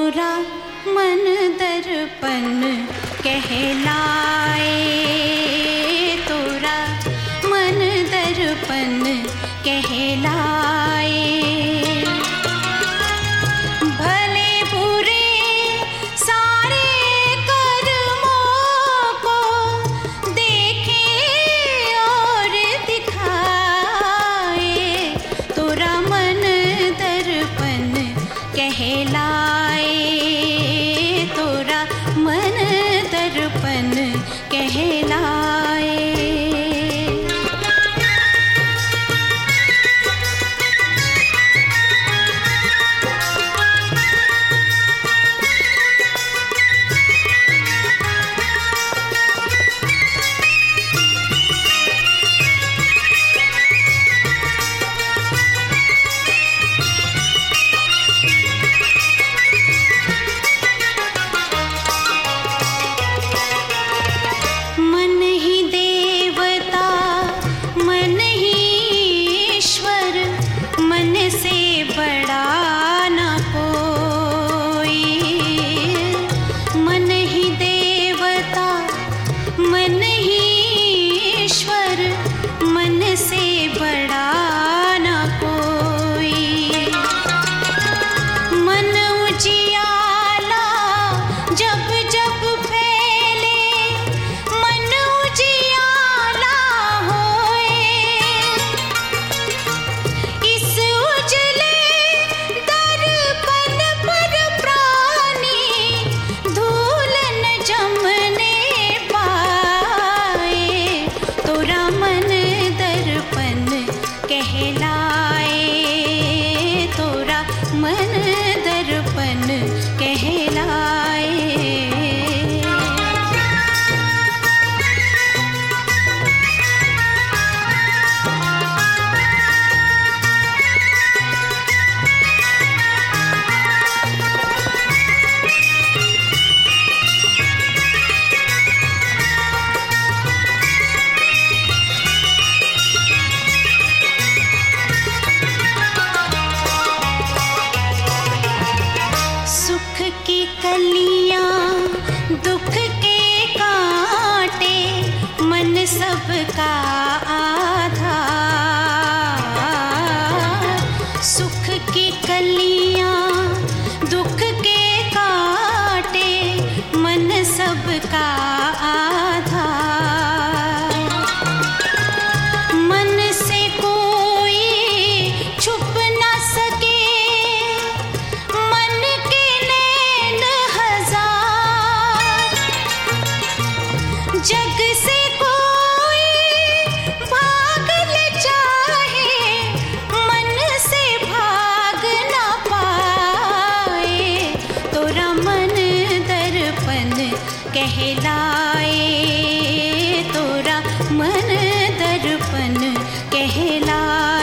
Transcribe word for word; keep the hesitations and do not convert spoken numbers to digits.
तोरा मन दर्पण कहलाए, तोरा मन दर्पण कहलाए। भले बुरे सारे कर्मों को देखे और दिखाए, तोरा मन दर्पण कहलाए, तोरा मन दर्पण कहलाए। सबका आधार, सुख की कलियां दुख के कांटे, मन सबका आधार। मन से कोई छुप न सके, मन के नैन हजार, जग से कहलाए, तोरा मन दर्पण कहलाए।